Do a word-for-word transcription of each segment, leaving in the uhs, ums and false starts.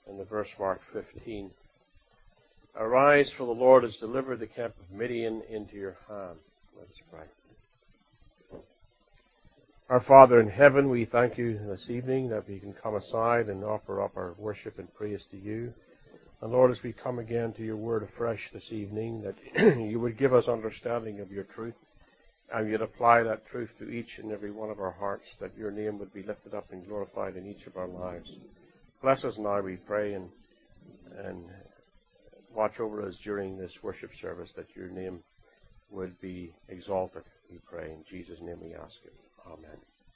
in the verse mark fifteen. Arise, for the Lord has delivered the camp of Midian into your hand. Let us pray. Our Father in heaven, we thank you this evening that we can come aside and offer up our worship and praise to you. And Lord, as we come again to your word afresh this evening, that you would give us understanding of your truth, and you'd apply that truth to each and every one of our hearts, that your name would be lifted up and glorified in each of our lives. Bless us now, we pray, and, and watch over us during this worship service, that your name would be exalted, we pray. In Jesus' name we ask it. Amen.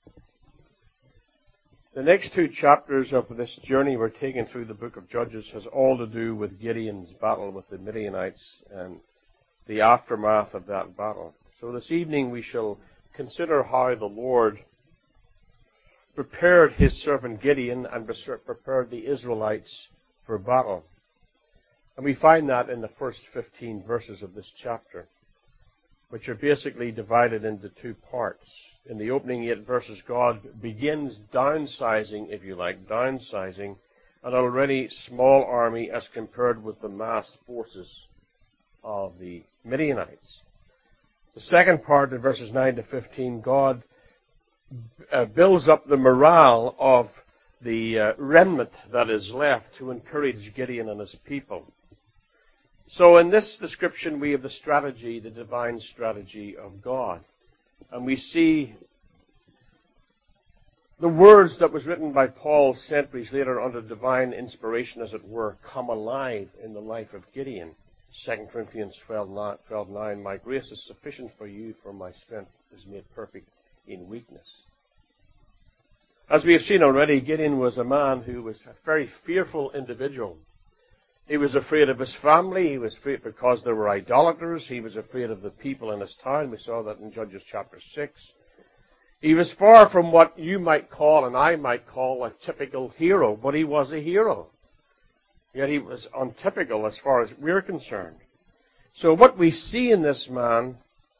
The next two chapters of this journey we're taking through the book of Judges has all to do with Gideon's battle with the Midianites and the aftermath of that battle. So this evening we shall consider how the Lord prepared his servant Gideon and prepared the Israelites for battle. And we find that in the first fifteen verses of this chapter, which are basically divided into two parts. In the opening eight verses, God begins downsizing, if you like, downsizing an already small army as compared with the massed forces of the Midianites. The second part, in verses nine to fifteen, God uh, builds up the morale of the uh, remnant that is left to encourage Gideon and his people. So in this description, we have the strategy, the divine strategy of God. And we see the words that was written by Paul centuries later under divine inspiration, as it were, come alive in the life of Gideon. Second Corinthians twelve nine, my grace is sufficient for you, for my strength is made perfect in weakness. As we have seen already, Gideon was a man who was a very fearful individual. He was afraid of his family. He was afraid because there were idolaters. He was afraid of the people in his town. We saw that in Judges chapter six. He was far from what you might call and I might call a typical hero, but he was a hero. Yet he was untypical as far as we're concerned. So what we see in this man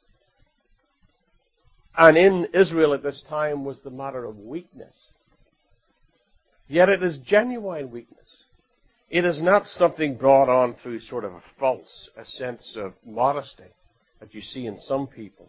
and in Israel at this time was the matter of weakness. Yet it is genuine weakness. It is not something brought on through sort of a false, a sense of modesty that you see in some people.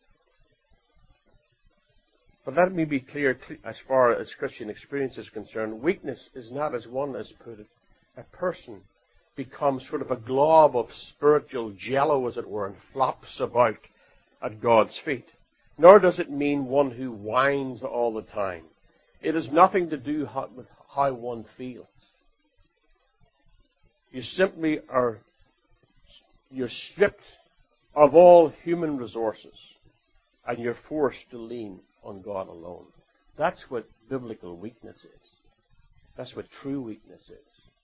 But let me be clear, as far as Christian experience is concerned, weakness is not, as one has put it, a person becomes sort of a glob of spiritual jello, as it were, and flops about at God's feet. Nor does it mean one who whines all the time. It has nothing to do with how one feels. You simply are, you're stripped of all human resources and you're forced to lean on God alone. That's what biblical weakness is. That's what true weakness is.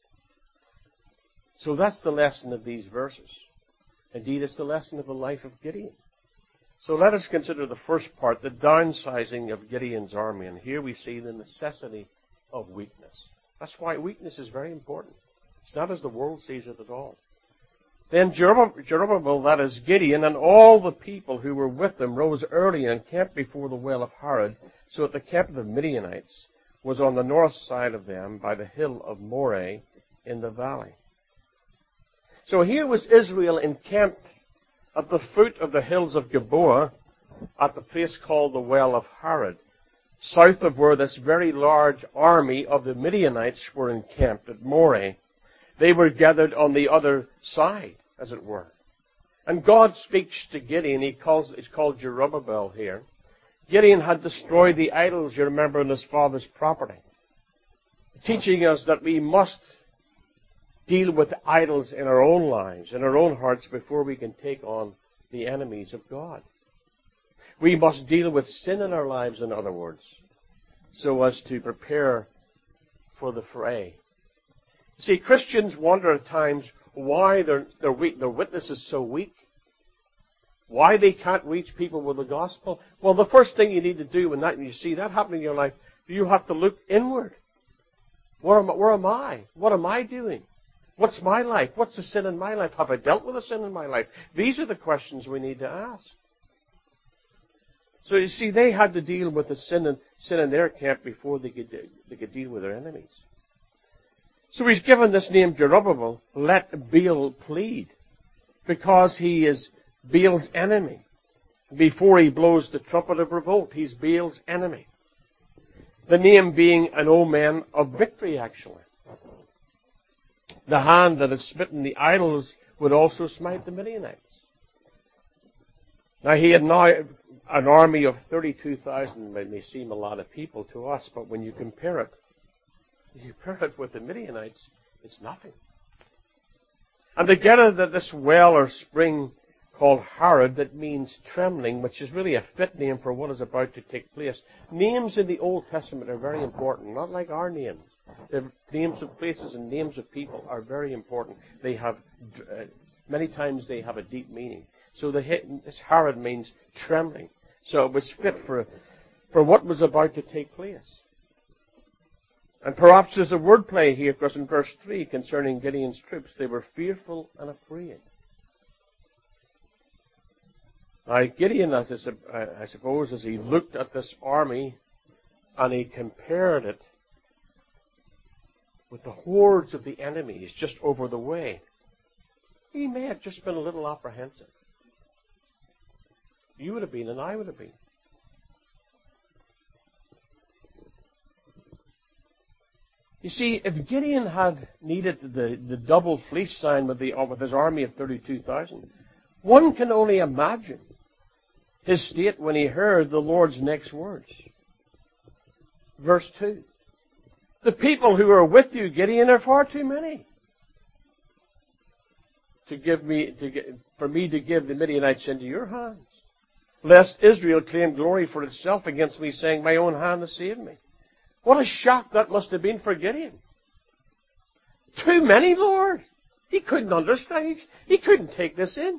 So that's the lesson of these verses. Indeed, it's the lesson of the life of Gideon. So let us consider the first part, the downsizing of Gideon's army. And here we see the necessity of weakness. That's why weakness is very important. It's not as the world sees it at all. Then Jerubbaal, that is Gideon, and all the people who were with him rose early and camped before the well of Harod, so that the camp of the Midianites was on the north side of them by the hill of Moreh in the valley. So here was Israel encamped at the foot of the hills of Gilboa, at the place called the well of Harod, south of where this very large army of the Midianites were encamped at Moreh. They were gathered on the other side, as it were. And God speaks to Gideon. He calls, it's called Jerubbaal here. Gideon had destroyed the idols, you remember, in his father's property, teaching us that we must deal with idols in our own lives, in our own hearts, before we can take on the enemies of God. We must deal with sin in our lives, in other words, so as to prepare for the fray. See, Christians wonder at times why their, their, weak, their witness is so weak. Why they can't reach people with the gospel. Well, the first thing you need to do when that, you see that happening in your life, you have to look inward. Where am, where am I? What am I doing? What's my life? What's the sin in my life? Have I dealt with a sin in my life? These are the questions we need to ask. So you see, they had to deal with the sin in, sin in their camp before they could, they could deal with their enemies. So he's given this name Jerubbaal, let Baal plead, because he is Baal's enemy. Before he blows the trumpet of revolt, he's Baal's enemy. The name being an omen of victory, actually. The hand that had smitten the idols would also smite the Midianites. Now he had now an army of thirty-two thousand. It may seem a lot of people to us, but when you compare it, you compare it with the Midianites, it's nothing. And they gathered at this well or spring called Harod, that means trembling, which is really a fit name for what is about to take place. Names in the Old Testament are very important, not like our names. The names of places and names of people are very important. They have, uh, many times they have a deep meaning. So the, this Harod means trembling. So it was fit for, for what was about to take place. And perhaps there's a wordplay here, because in verse three concerning Gideon's troops, they were fearful and afraid. Now, Gideon, as I, I suppose, as he looked at this army and he compared it with the hordes of the enemies just over the way, he may have just been a little apprehensive. You would have been, and I would have been. You see, if Gideon had needed the, the double fleece sign with, the, with his army of thirty-two thousand, one can only imagine his state when he heard the Lord's next words. Verse two. The people who are with you, Gideon, are far too many to give me, to get, for me to give the Midianites into your hands, lest Israel claim glory for itself against me, saying, my own hand has saved me. What a shock that must have been for Gideon. Too many, Lord. He couldn't understand. He couldn't take this in.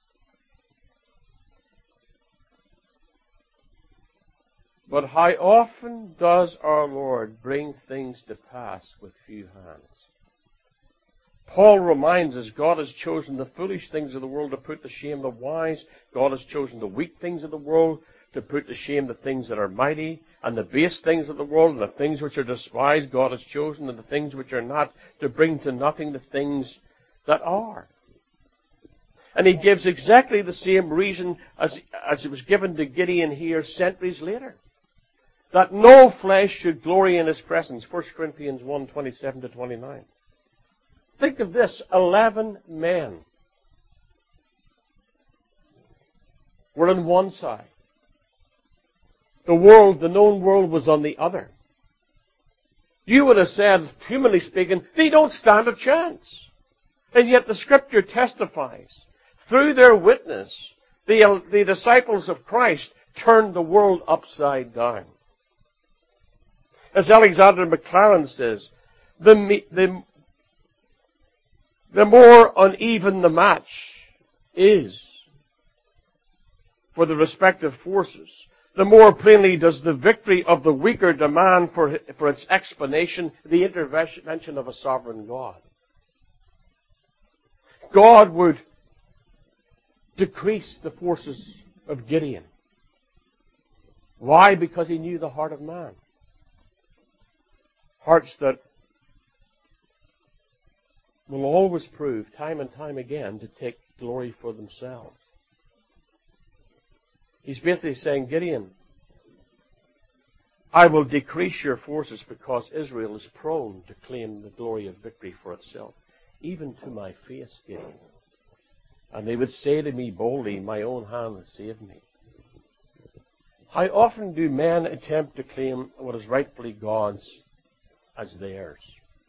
But how often does our Lord bring things to pass with few hands? Paul reminds us God has chosen the foolish things of the world to put to shame the wise. God has chosen the weak things of the world to put to shame the things that are mighty. And the base things of the world and the things which are despised, God has chosen, and the things which are not, to bring to nothing the things that are. And he gives exactly the same reason as, as it was given to Gideon here centuries later. That no flesh should glory in his presence. First Corinthians one, twenty-seven to twenty-nine. Think of this. Eleven men were on one side. The world, the known world, was on the other. You would have said, humanly speaking, they don't stand a chance. And yet the Scripture testifies. Through their witness, the, the disciples of Christ turned the world upside down. As Alexander Maclaren says, the, the, the more uneven the match is for the respective forces, the more plainly does the victory of the weaker demand for, for its explanation the intervention of a sovereign God. God would decrease the forces of Gideon. Why? Because he knew the heart of man. Hearts that will always prove, time and time again, to take glory for themselves. He's basically saying, Gideon, I will decrease your forces because Israel is prone to claim the glory of victory for itself, even to my face, Gideon. And they would say to me boldly, my own hand has saved me. How often do men attempt to claim what is rightfully God's as theirs?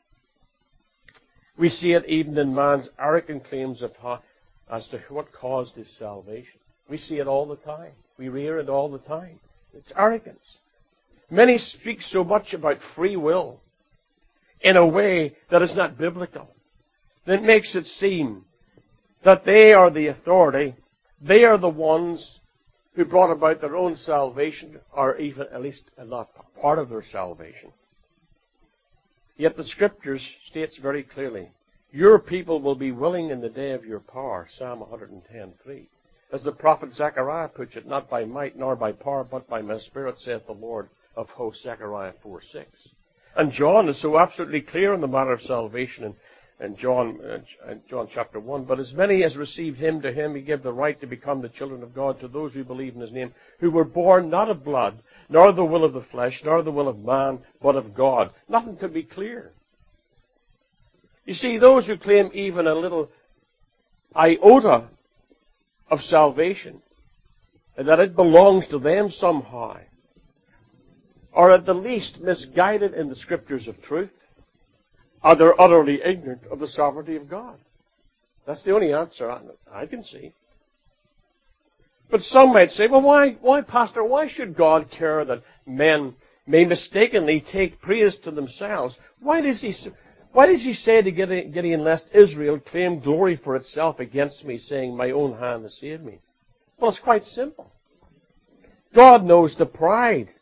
We see it even in man's arrogant claims of how, as to what caused his salvation. We see it all the time. We hear it all the time. It's arrogance. Many speak so much about free will in a way that is not biblical, that makes it seem that they are the authority, they are the ones who brought about their own salvation, or even at least not part of their salvation. Yet the Scriptures states very clearly, your people will be willing in the day of your power, Psalm one ten, three. As the prophet Zechariah puts it, not by might nor by power, but by my Spirit, saith the Lord of hosts, Zechariah four, six. And John is so absolutely clear on the matter of salvation in, in John, uh, John chapter one. But as many as received him, to him he gave the right to become the children of God, to those who believe in his name, who were born not of blood, nor the will of the flesh, nor the will of man, but of God. Nothing could be clearer. You see, those who claim even a little iota of salvation, and that it belongs to them somehow, are at the least misguided in the scriptures of truth, or they're utterly ignorant of the sovereignty of God. That's the only answer I can see. But some might say, well, why, why, Pastor, why should God care that men may mistakenly take praise to themselves? Why does he, why does he say to Gideon, lest Israel claim glory for itself against me, saying, my own hand has saved me? Well, it's quite simple. God knows the pride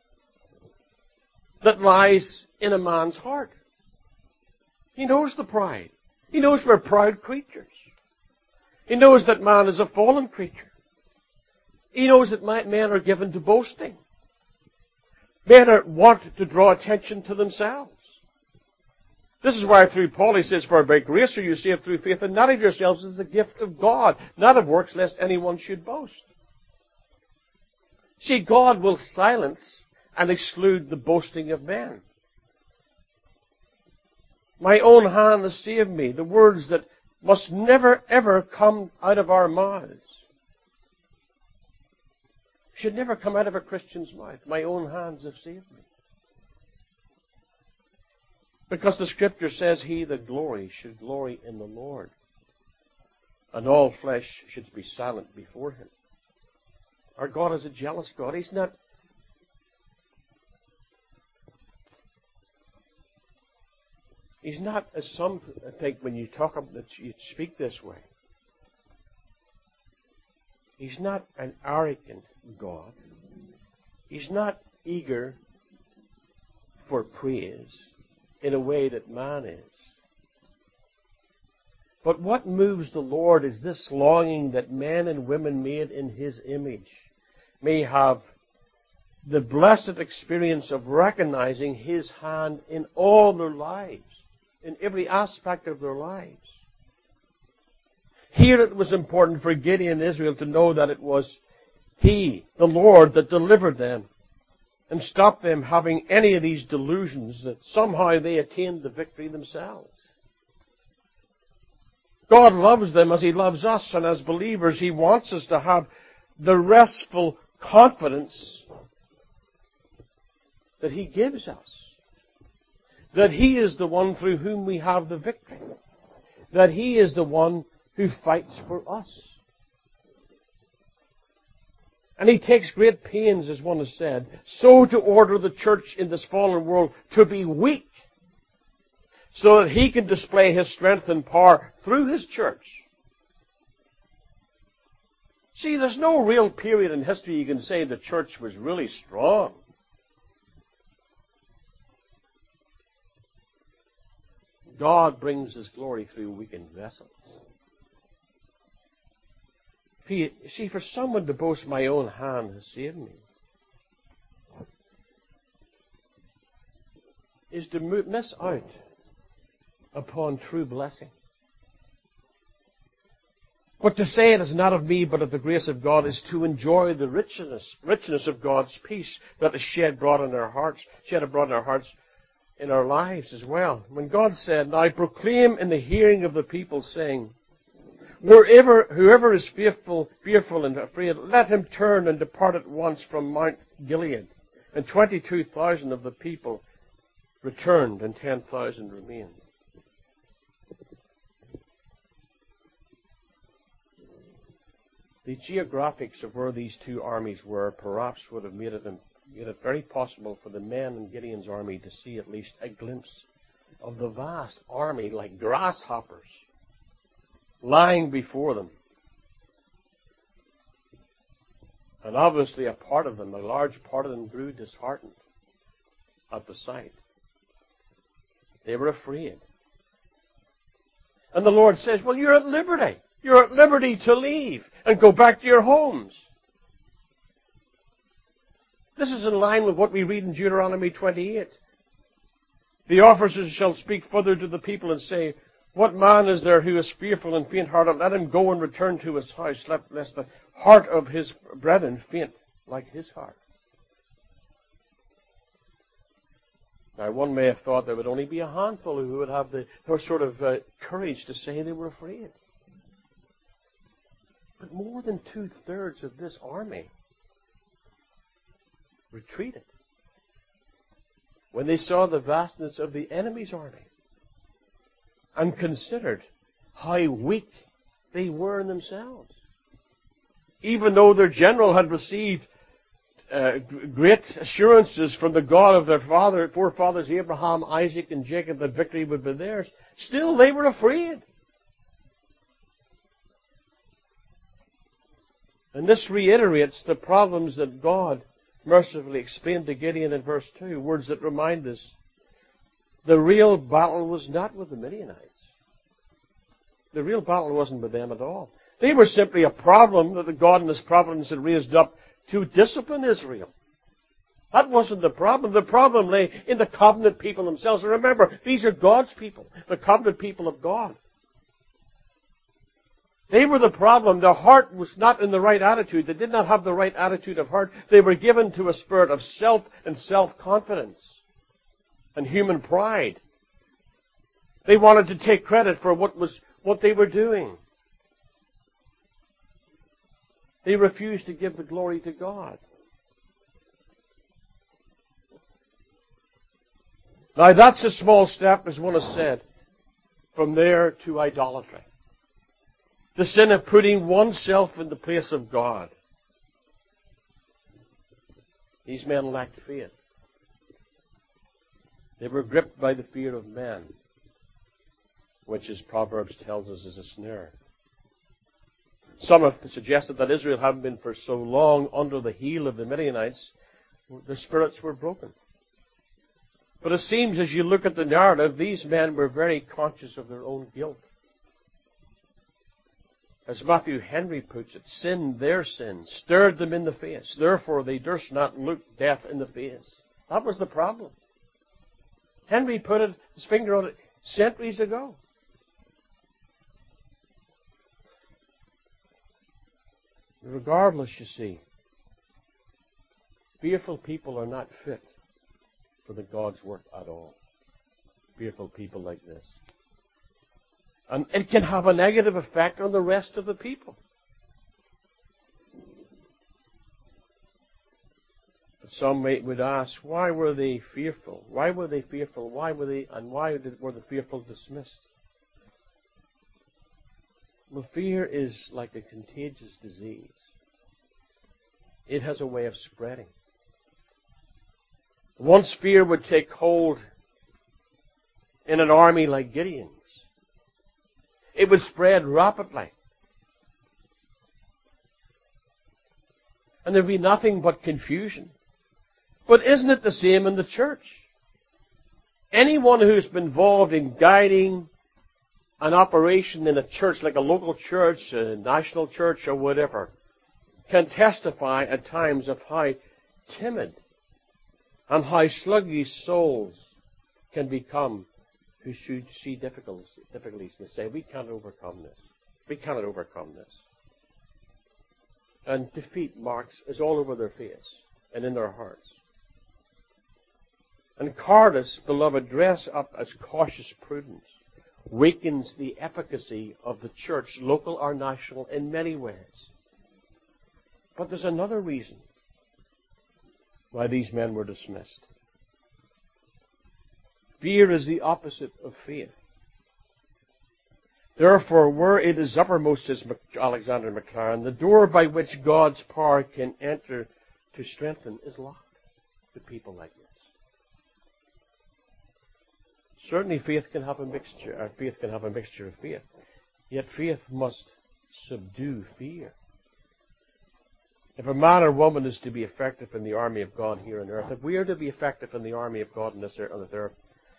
that lies in a man's heart. He knows the pride. He knows we're proud creatures. He knows that man is a fallen creature. He knows that men are given to boasting. Men are, want to draw attention to themselves. This is why through Paul he says, for by grace are you saved through faith, and not of yourselves is the gift of God, not of works, lest anyone should boast. See, God will silence and exclude the boasting of men. My own hand has saved me. The words that must never, ever come out of our mouths should never come out of a Christian's mouth. My own hands have saved me. Because the Scripture says, he that glories should glory in the Lord. And all flesh should be silent before him. Our God is a jealous God. He's not He's not, as some think when you talk about that you speak this way. He's not an arrogant God. He's not eager for praise in a way that man is. But what moves the Lord is this longing that men and women made in his image may have the blessed experience of recognizing his hand in all their lives, in every aspect of their lives. Here it was important for Gideon and Israel to know that it was he, the Lord, that delivered them and stopped them having any of these delusions that somehow they attained the victory themselves. God loves them as he loves us, and as believers he wants us to have the restful confidence that he gives us. That he is the one through whom we have the victory. That he is the one who fights for us. And he takes great pains, as one has said, so to order the church in this fallen world to be weak, so that he can display his strength and power through his church. See, there's no real period in history you can say the church was really strong. God brings his glory through weakened vessels. See, for someone to boast, my own hand has saved me, is to miss out upon true blessing. But to say it is not of me, but of the grace of God, is to enjoy the richness, richness of God's peace that is shed abroad in our hearts, shed abroad in our hearts, in our lives as well. When God said, now proclaim in the hearing of the people, saying, Wherever, whoever is fearful, fearful and afraid, let him turn and depart at once from Mount Gilead. And twenty-two thousand of the people returned, and ten thousand remained. The geographics of where these two armies were perhaps would have made it, made it very possible for the men in Gideon's army to see at least a glimpse of the vast army like grasshoppers lying before them. And obviously a part of them, a large part of them, grew disheartened at the sight. They were afraid. And the Lord says, well, you're at liberty. You're at liberty to leave and go back to your homes. This is in line with what we read in Deuteronomy twenty-eight. The officers shall speak further to the people and say, what man is there who is fearful and faint-hearted? Let him go and return to his house, lest the heart of his brethren faint like his heart. Now, one may have thought there would only be a handful who would have the sort of uh, courage to say they were afraid. But more than two-thirds of this army retreated when they saw the vastness of the enemy's army and considered how weak they were in themselves. Even though their general had received uh, great assurances from the God of their father, forefathers Abraham, Isaac, and Jacob that victory would be theirs, still they were afraid. And this reiterates the problems that God mercifully explained to Gideon in verse two, words that remind us the real battle was not with the Midianites. The real battle wasn't with them at all. They were simply a problem that the God in His providence had raised up to discipline Israel. That wasn't the problem. The problem lay in the covenant people themselves. And remember, these are God's people, the covenant people of God. They were the problem. Their heart was not in the right attitude. They did not have the right attitude of heart. They were given to a spirit of self and self-confidence and human pride. They wanted to take credit for what was what they were doing. They refused to give the glory to God. Now that's a small step, as one has said, from there to idolatry. The sin of putting oneself in the place of God. These men lacked faith. They were gripped by the fear of men, which, as Proverbs tells us, is a snare. Some have suggested that Israel, having been for so long under the heel of the Midianites, their spirits were broken. But it seems, as you look at the narrative, these men were very conscious of their own guilt. As Matthew Henry puts it, sin, their sin, stirred them in the face. Therefore they durst not look death in the face. That was the problem. Henry put it, his finger on it centuries ago. Regardless, you see, fearful people are not fit for the God's work at all. Fearful people like this. And it can have a negative effect on the rest of the people. But some may, would ask, why were they fearful? Why were they fearful? Why were they, and why did, were the fearful dismissed? Well, fear is like a contagious disease. It has a way of spreading. Once fear would take hold in an army like Gideon's, it would spread rapidly. And there'd be nothing but confusion. But isn't it the same in the church? Anyone who's been involved in guiding an operation in a church, like a local church, a national church, or whatever, can testify at times of how timid and how sluggish souls can become who should see difficulties, difficulties and say, we can't overcome this. We cannot overcome this. And defeat marks is all over their face and in their hearts. And cowardice, beloved, dress up as cautious prudence, weakens the efficacy of the church, local or national, in many ways. But there's another reason why these men were dismissed. Fear is the opposite of faith. Therefore, where it is uppermost, says Alexander Maclaren, the door by which God's power can enter to strengthen is locked to people like this. Certainly faith can have a mixture, or faith can have a mixture of faith. Yet faith must subdue fear. If a man or woman is to be effective in the army of God here on earth, if we are to be effective in the army of God on this earth, on this earth,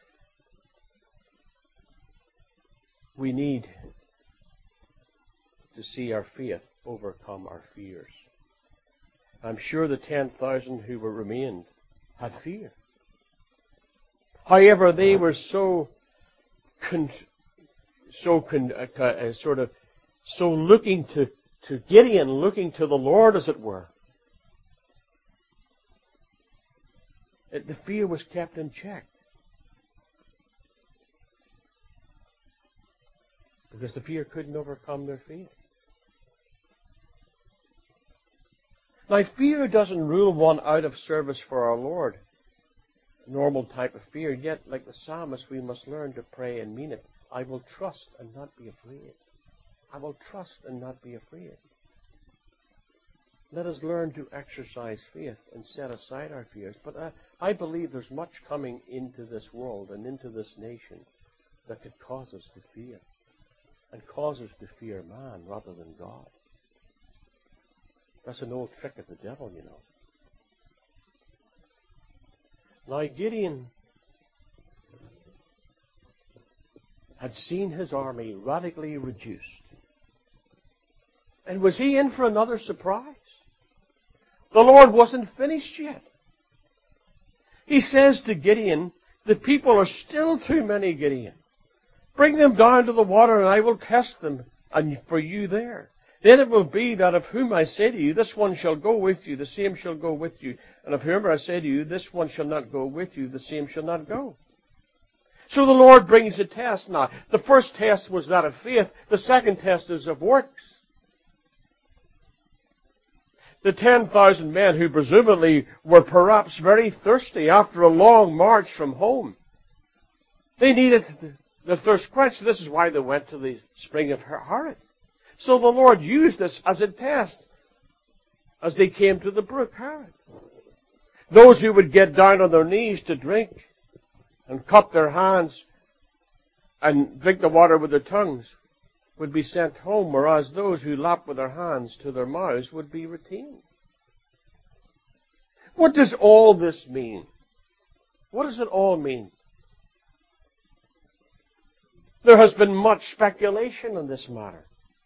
we need to see our faith overcome our fears. I'm sure the ten thousand who were remained had fear. However, they were so, con, so con, uh, uh, sort of, so looking to, to Gideon, looking to the Lord, as it were. It, the fear was kept in check. Because the fear couldn't overcome their faith. Now, fear doesn't rule one out of service for our Lord. Normal type of fear. Yet, like the psalmist, we must learn to pray and mean it. I will trust and not be afraid. I will trust and not be afraid. Let us learn to exercise faith and set aside our fears. But I, I believe there's much coming into this world and into this nation that could cause us to fear. And cause us to fear man rather than God. That's an old trick of the devil, you know. Now, Gideon had seen his army radically reduced. And was he in for another surprise? The Lord wasn't finished yet. He says to Gideon, the people are still too many, Gideon. Bring them down to the water, and I will test them, and for you there. Then it will be that of whom I say to you, this one shall go with you, the same shall go with you. And of whom I say to you, this one shall not go with you, the same shall not go. So the Lord brings a test now. The first test was that of faith. The second test is of works. The ten thousand men who presumably were perhaps very thirsty after a long march from home. They needed the thirst quenched. This is why they went to the spring of Harod. So the Lord used this as a test as they came to the brook Harod. Those who would get down on their knees to drink and cup their hands and drink the water with their tongues would be sent home, whereas those who lapped with their hands to their mouths would be retained. What does all this mean? What does it all mean? There has been much speculation on this matter.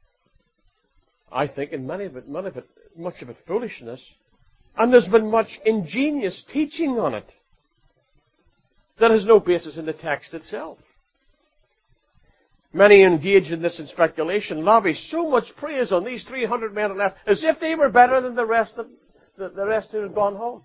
I think, and many of it, many of it, much of it foolishness. And there's been much ingenious teaching on it that has no basis in the text itself. Many engaged in this in speculation lavish so much praise on these three hundred men left as if they were better than the rest of the, the rest who had gone home.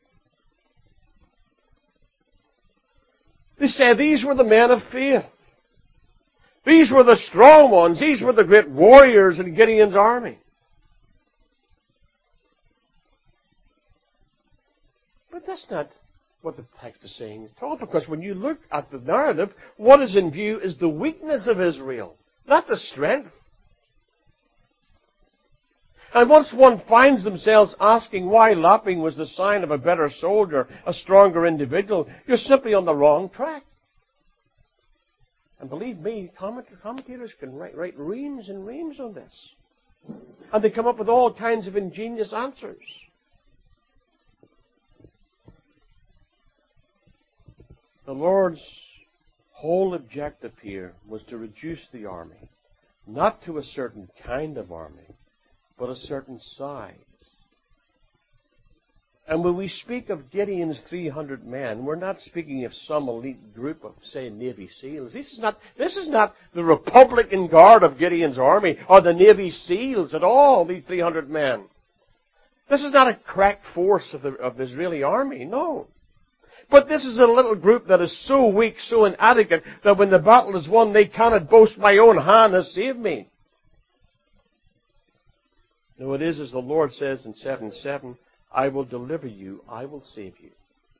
They say these were the men of faith. These were the strong ones. These were the great warriors in Gideon's army. But that's not what the text is saying at all, because when you look at the narrative, what is in view is the weakness of Israel, not the strength. And once one finds themselves asking why lapping was the sign of a better soldier, a stronger individual, you're simply on the wrong track. And believe me, commentators can write, write reams and reams on this. And they come up with all kinds of ingenious answers. The Lord's whole objective here was to reduce the army, not to a certain kind of army, but a certain size. And when we speak of Gideon's three hundred men, we're not speaking of some elite group of, say, Navy SEALs. This is not, this is not the Republican Guard of Gideon's army or the Navy SEALs at all, these three hundred men. This is not a crack force of the, of the Israeli army, no. But this is a little group that is so weak, so inadequate, that when the battle is won, they cannot boast, my own hand has saved me. No, it is as the Lord says in seven seven, I will deliver you, I will save you.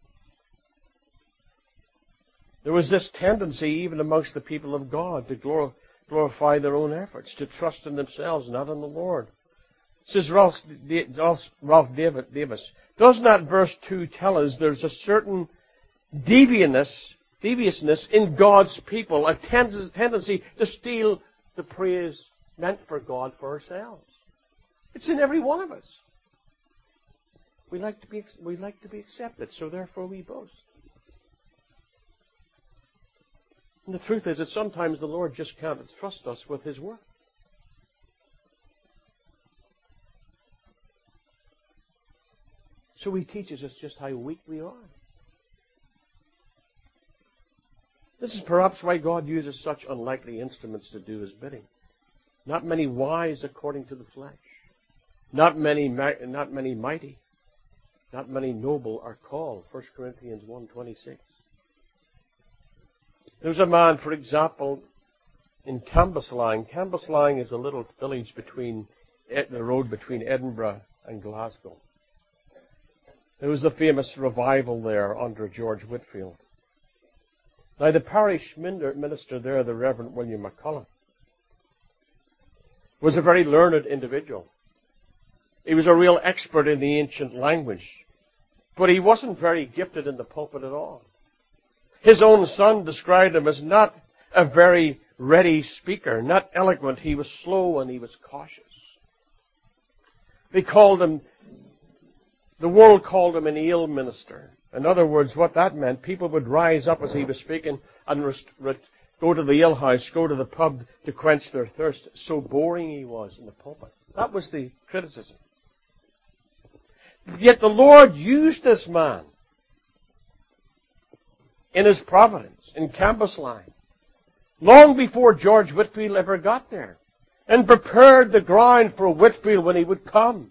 There was this tendency even amongst the people of God to glorify their own efforts, to trust in themselves, not in the Lord. Says Ralph, Ralph Davis, does not verse two tell us there's a certain deviousness, deviousness in God's people, a tendency to steal the praise meant for God for ourselves? It's in every one of us. We like to be, we like to be accepted, so therefore we boast. And the truth is that sometimes the Lord just can't trust us with His work. So He teaches us just how weak we are. This is perhaps why God uses such unlikely instruments to do his bidding. Not many wise according to the flesh. Not many, not many mighty. Not many noble are called. First Corinthians one twenty-six. There's a man, for example, in Cambuslang. Cambuslang is a little village between the road between Edinburgh and Glasgow. There was a famous revival there under George Whitefield. Now, the parish minister there, the Reverend William McCullough, was a very learned individual. He was a real expert in the ancient language, but he wasn't very gifted in the pulpit at all. His own son described him as not a very ready speaker, not eloquent. He was slow and he was cautious. They called him, the world called him an ale minister. In other words, what that meant, people would rise up as he was speaking and rest, rest, go to the alehouse, go to the pub to quench their thirst. So boring he was in the pulpit. That was the criticism. Yet the Lord used this man in his providence, in Cambuslang, long before George Whitefield ever got there, and prepared the ground for Whitefield when he would come.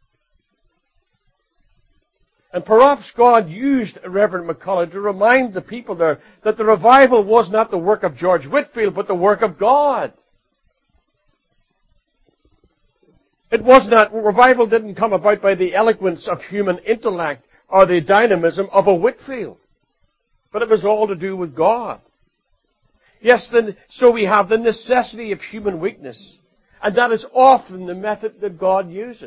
And perhaps God used Reverend McCullough to remind the people there that the revival was not the work of George Whitefield, but the work of God. It was not, revival didn't come about by the eloquence of human intellect or the dynamism of a Whitefield. But it was all to do with God. Yes, then, so we have the necessity of human weakness. And that is often the method that God uses.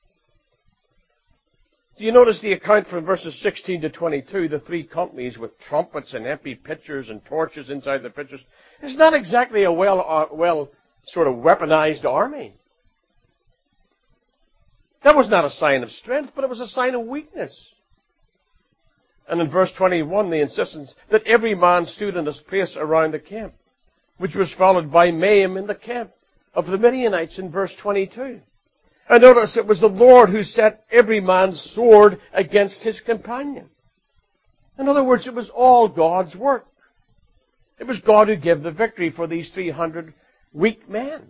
Do you notice the account from verses sixteen to twenty-two, the three companies with trumpets and empty pitchers and torches inside the pitchers? It's not exactly a well, uh, well sort of weaponized army. That was not a sign of strength, but it was a sign of weakness. And in verse twenty-one, the insistence that every man stood in his place around the camp, which was followed by mayhem in the camp of the Midianites in verse twenty-two. And notice it was the Lord who set every man's sword against his companion. In other words, it was all God's work. It was God who gave the victory for these three hundred weak men,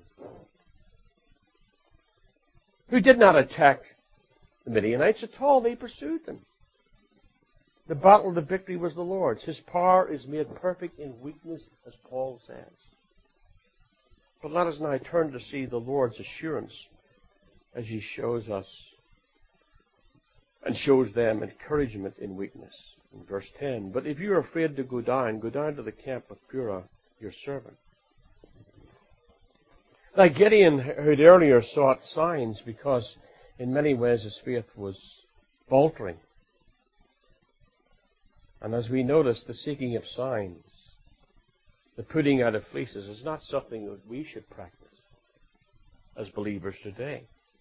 who did not attack the Midianites at all. They pursued them. The battle, the victory was the Lord's. His power is made perfect in weakness, as Paul says. But let us now turn to see the Lord's assurance as he shows us and shows them encouragement in weakness. In verse ten, but if you are afraid to go down, go down to the camp with Purah, your servant. Now Gideon had earlier sought signs because in many ways his faith was faltering. And as we notice, the seeking of signs, the putting out of fleeces, is not something that we should practice as believers today.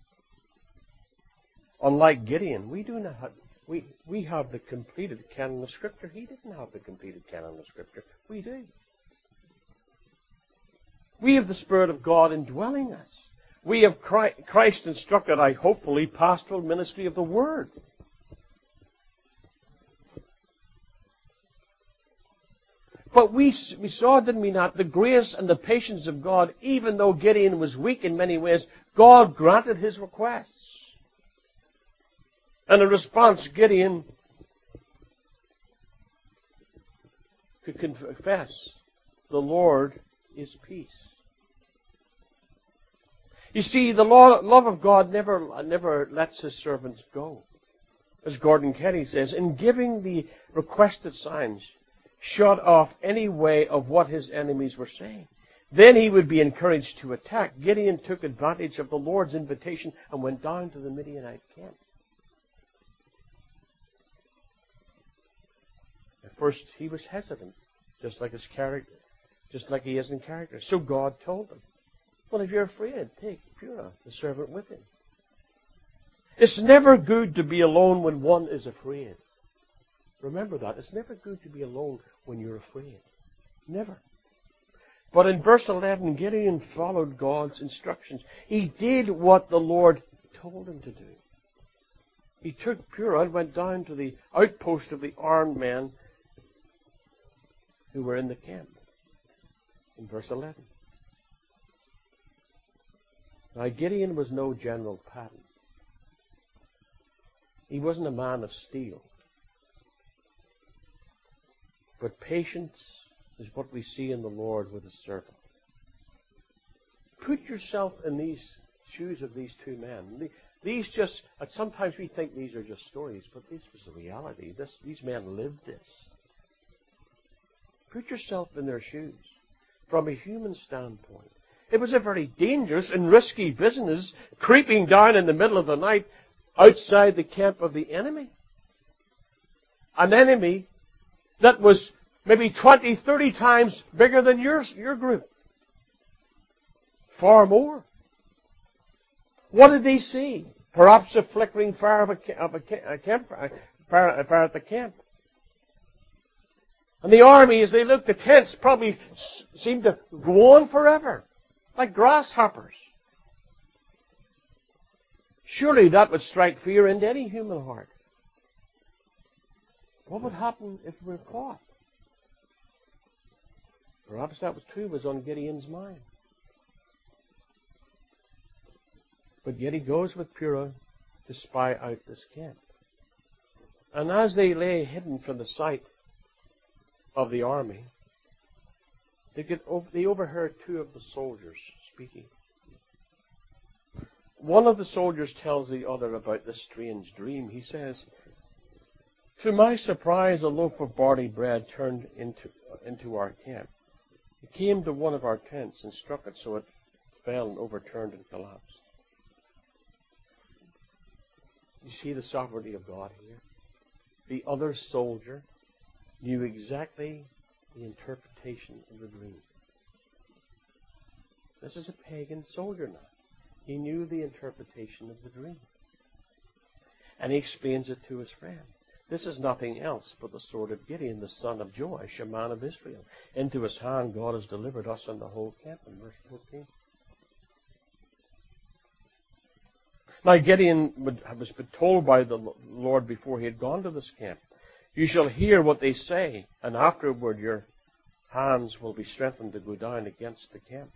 Unlike Gideon, we do not have, we, we have the completed canon of Scripture. He didn't have the completed canon of Scripture. We do. We have the Spirit of God indwelling us. We have Christ instructed, I hopefully, pastoral ministry of the Word. But we, we saw, didn't we not, the grace and the patience of God, even though Gideon was weak in many ways, God granted his requests. And in response, Gideon could confess, the Lord is peace. You see, the love of God never, never lets his servants go. As Gordon Kenny says, in giving the requested signs, shut off any way of what his enemies were saying. Then he would be encouraged to attack. Gideon took advantage of the Lord's invitation and went down to the Midianite camp. At first he was hesitant, just like his character, just like he is in character. So God told him, well, if you're afraid, take Purah, the servant, with him. It's never good to be alone when one is afraid. Remember that. It's never good to be alone when you're afraid. Never. But in verse eleven, Gideon followed God's instructions. He did what the Lord told him to do. He took Purah and went down to the outpost of the armed men who were in the camp. In verse eleven. Now Gideon was no General Patton. He wasn't a man of steel. But patience is what we see in the Lord with His servant. Put yourself in these shoes of these two men. These just, sometimes we think these are just stories, but this was the reality. This, these men lived this. Put yourself in their shoes from a human standpoint. It was a very dangerous and risky business, creeping down in the middle of the night outside the camp of the enemy. An enemy that was maybe twenty, thirty times bigger than your, your group. Far more. What did they see? Perhaps a flickering fire of a, of a, a camp, a fire, a fire at the camp. And the army, as they looked, the tents probably seemed to go on forever, like grasshoppers. Surely that would strike fear into any human heart. What would happen if we were caught? Perhaps that was too was on Gideon's mind. But yet he goes with Purah to spy out this camp. And as they lay hidden from the sight of the army, they, could, they overheard two of the soldiers speaking. One of the soldiers tells the other about this strange dream. He says, "To my surprise, a loaf of barley bread turned into, into our camp. It came to one of our tents and struck it so it fell and overturned and collapsed." You see the sovereignty of God here? The other soldier knew exactly the interpretation of the dream. This is a pagan soldier now. He knew the interpretation of the dream. And he explains it to his friend. This is nothing else but the sword of Gideon, the son of Joash, a man of Israel. Into his hand God has delivered us and the whole camp. In verse fourteen. Now Gideon was told by the Lord before he had gone to this camp, "You shall hear what they say, and afterward your hands will be strengthened to go down against the camp."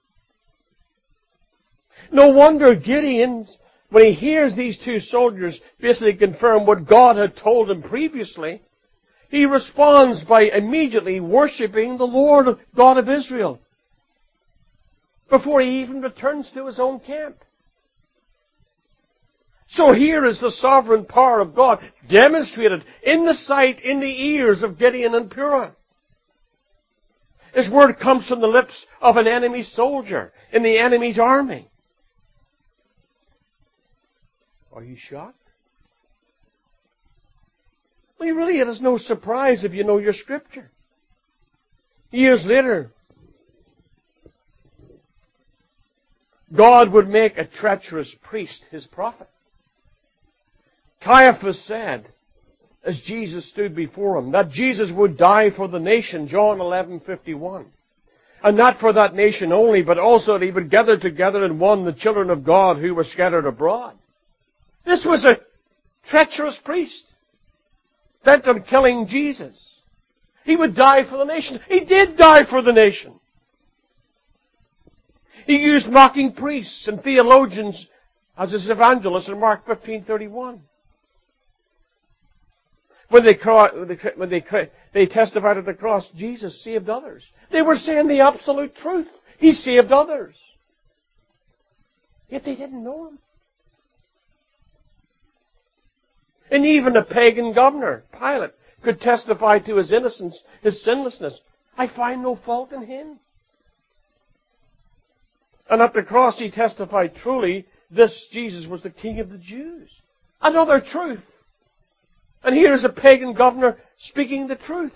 No wonder Gideon, when he hears these two soldiers basically confirm what God had told him previously, he responds by immediately worshipping the Lord God of Israel before he even returns to his own camp. So here is the sovereign power of God demonstrated in the sight, in the ears of Gideon and Purah. His word comes from the lips of an enemy soldier in the enemy's army. Are you shocked? Well, really, it is no surprise if you know your scripture. Years later, God would make a treacherous priest his prophet. Caiaphas said, as Jesus stood before him, that Jesus would die for the nation, John eleven fifty-one. And not for that nation only, but also that he would gather together in one the children of God who were scattered abroad. This was a treacherous priest bent on killing Jesus. He would die for the nation. He did die for the nation. He used mocking priests and theologians as his evangelists in Mark fifteen thirty-one. When they, when they, they testified at the cross, Jesus saved others. They were saying the absolute truth. He saved others. Yet they didn't know Him. And even a pagan governor, Pilate, could testify to his innocence, his sinlessness. I find no fault in Him. And at the cross he testified, truly, this Jesus was the King of the Jews. Another truth. And here is a pagan governor speaking the truth.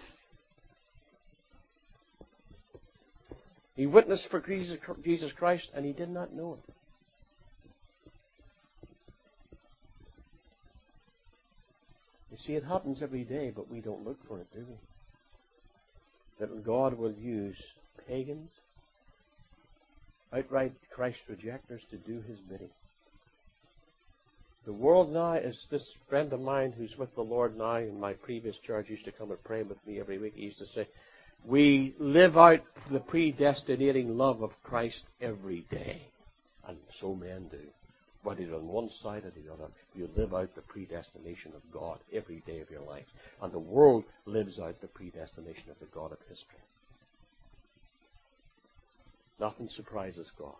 He witnessed for Jesus Christ and he did not know Him. You see, it happens every day, but we don't look for it, do we? That God will use pagans, outright Christ rejectors, to do His bidding. The world now is this friend of mine who's with the Lord now. In my previous church, used to come and pray with me every week. He used to say, We live out the predestinating love of Christ every day. And so men do. Whether you're on one side or the other, you live out the predestination of God every day of your life. And the world lives out the predestination of the God of history. Nothing surprises God.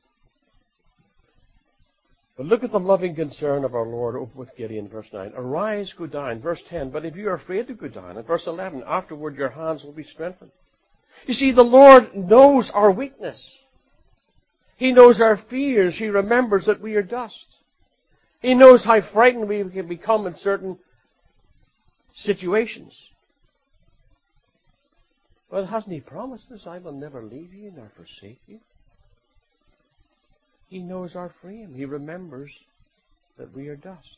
But look at the loving concern of our Lord over with Gideon, verse nine. Arise, go down. Verse ten. But if you are afraid to go down. And verse eleven. Afterward your hands will be strengthened. You see, the Lord knows our weakness. He knows our fears. He remembers that we are dust. He knows how frightened we can become in certain situations. But hasn't He promised us, I will never leave you nor forsake you? He knows our frame. He remembers that we are dust.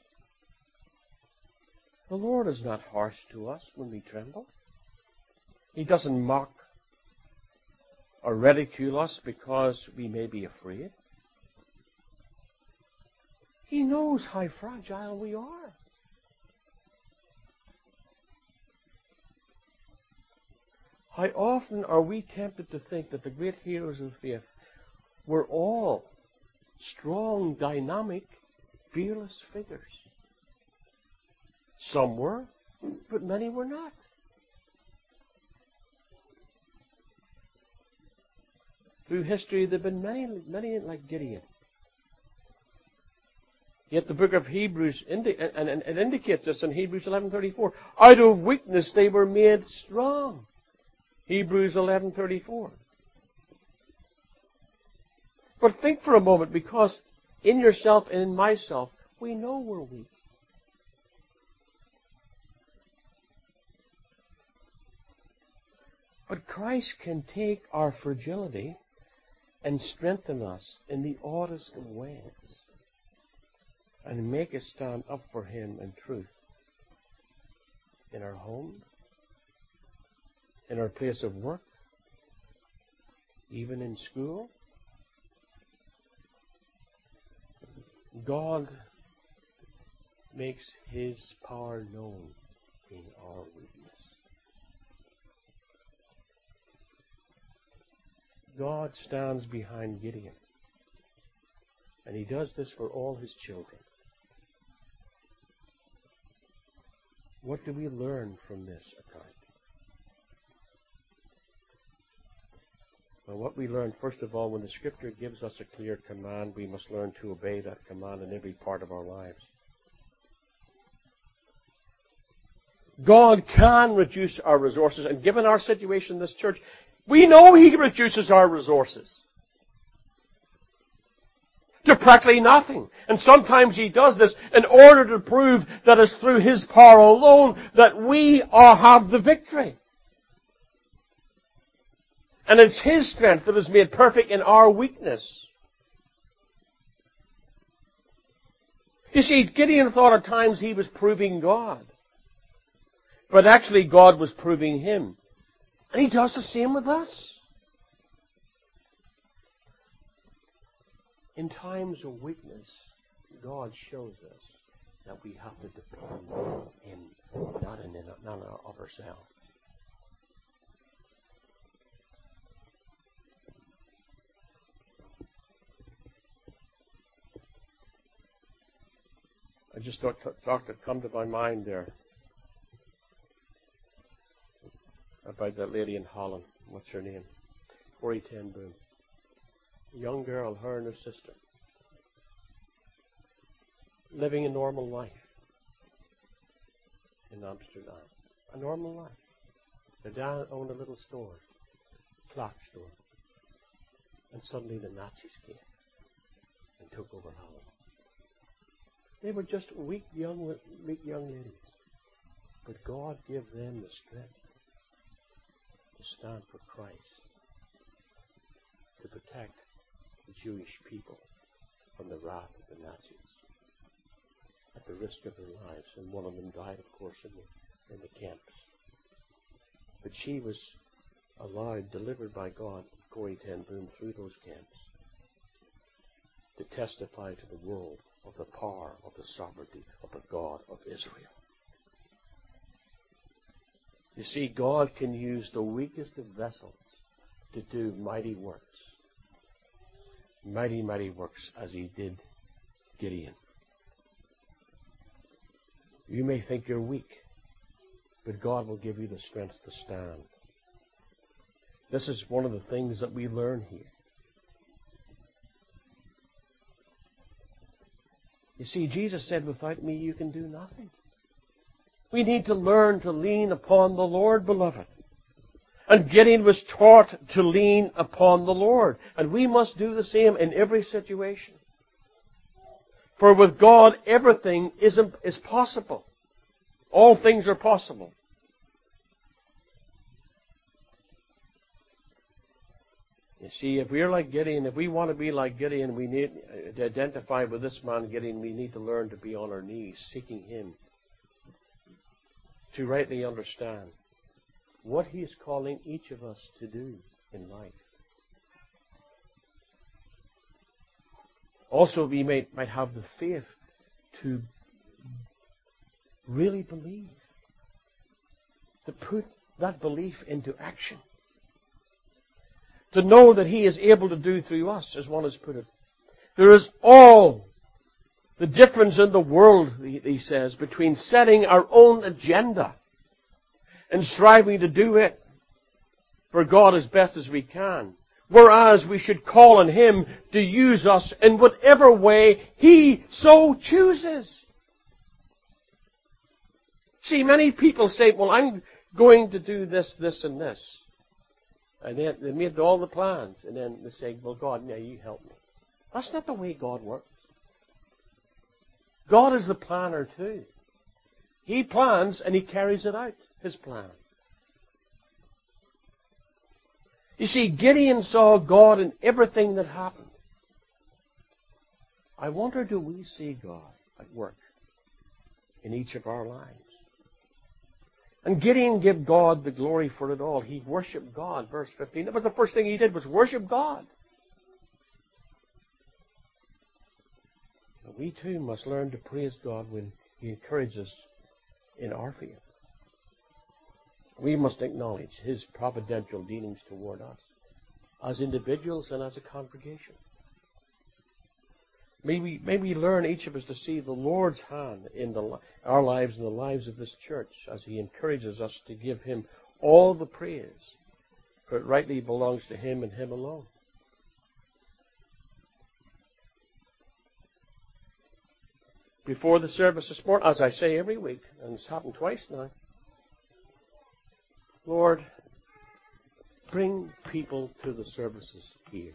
The Lord is not harsh to us when we tremble. He doesn't mock or ridicule us because we may be afraid. He knows how fragile we are. How often are we tempted to think that the great heroes of faith were all strong, dynamic, fearless figures? Some were, but many were not. Through history, there have been many, many like Gideon. Yet the book of Hebrews, indi- and, and it indicates this in Hebrews eleven thirty-four. Out of weakness they were made strong. Hebrews eleven thirty-four. But think for a moment, because in yourself and in myself, we know we're weak. But Christ can take our fragility and strengthen us in the oddest of ways and make us stand up for Him in truth in our home, in our place of work, even in school. God makes His power known in our weakness. God stands behind Gideon. And He does this for all His children. What do we learn from this account? Well, what we learn, first of all, when the Scripture gives us a clear command, we must learn to obey that command in every part of our lives. God can reduce our resources, and given our situation in this church, we know He reduces our resources to practically nothing. And sometimes He does this in order to prove that it's through His power alone that we are, have the victory. And it's His strength that is made perfect in our weakness. You see, Gideon thought at times he was proving God. But actually God was proving him. And He does the same with us. In times of weakness, God shows us that we have to depend on Him, not in, not in our, of ourselves. I just thought, thought to come to my mind there about that lady in Holland. What's her name? Corrie ten Boom. A young girl, her and her sister, living a normal life in Amsterdam. A normal life. Their dad owned a little store, clock store. And suddenly the Nazis came and took over Holland. They were just weak young, weak young ladies. But God gave them the strength to stand for Christ, to protect the Jewish people from the wrath of the Nazis at the risk of their lives. And one of them died, of course, in the, in the camps. But she was allowed, delivered by God, Corrie ten Boom, through those camps to testify to the world of the power of the sovereignty of the God of Israel. You see, God can use the weakest of vessels to do mighty works. Mighty, mighty works as He did Gideon. You may think you're weak, but God will give you the strength to stand. This is one of the things that we learn here. You see, Jesus said, without me you can do nothing. We need to learn to lean upon the Lord, beloved. And Gideon was taught to lean upon the Lord. And we must do the same in every situation. For with God, everything is, is possible. All things are possible. You see, if we're like Gideon, if we want to be like Gideon, we need to identify with this man Gideon. We need to learn to be on our knees, seeking Him, to rightly understand what He is calling each of us to do in life. Also, we may, might have the faith to really believe, to put that belief into action, to know that He is able to do through us, as one has put it. There is all the difference in the world, he says, between setting our own agenda and striving to do it for God as best as we can, whereas we should call on Him to use us in whatever way He so chooses. See, many people say, well, I'm going to do this, this, and this. And they, they made all the plans. And then they say, well, God, now you help me. That's not the way God works. God is the planner too. He plans and He carries it out, His plan. You see, Gideon saw God in everything that happened. I wonder, do we see God at work in each of our lives? And Gideon gave God the glory for it all. He worshipped God, verse fifteen. That was the first thing he did, was worship God. And we too must learn to praise God when He encourages us in our faith. We must acknowledge His providential dealings toward us, as individuals and as a congregation. May we, may we learn, each of us, to see the Lord's hand in the, our lives and the lives of this church as He encourages us to give Him all the praise, for it rightly belongs to Him and Him alone. Before the service this morning, as I say every week, and it's happened twice now, Lord, bring people to the services here.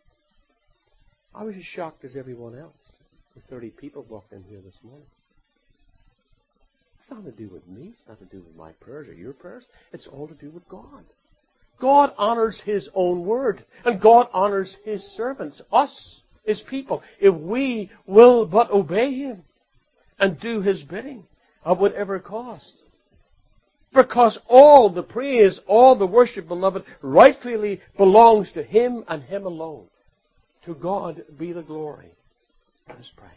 I was as shocked as everyone else. There's thirty people walked in here this morning. It's nothing to do with me. It's nothing to do with my prayers or your prayers. It's all to do with God. God honors His own word. And God honors His servants, us, His people, if we will but obey Him and do His bidding at whatever cost. Because all the praise, all the worship, beloved, rightfully belongs to Him and Him alone. To God be the glory. Let us pray.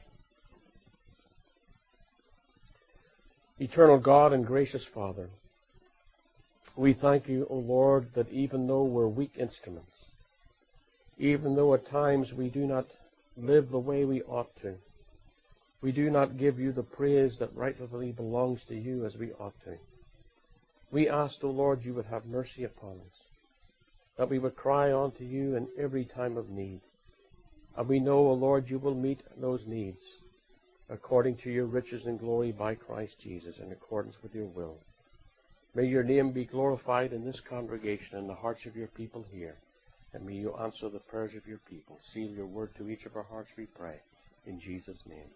Eternal God and gracious Father, we thank You, O Lord, that even though we're weak instruments, even though at times we do not live the way we ought to, we do not give You the praise that rightfully belongs to You as we ought to. We ask, O Lord, You would have mercy upon us, that we would cry unto You in every time of need. And we know, O Lord, You will meet those needs according to Your riches and glory by Christ Jesus, in accordance with Your will. May Your name be glorified in this congregation and the hearts of Your people here. And may You answer the prayers of Your people. Seal Your word to each of our hearts, we pray. In Jesus' name.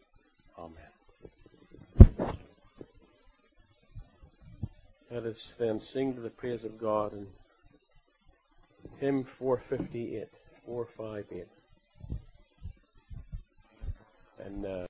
Amen. Let us then sing to the praise of God in hymn four fifty-eight, four fifty-eight. And uh,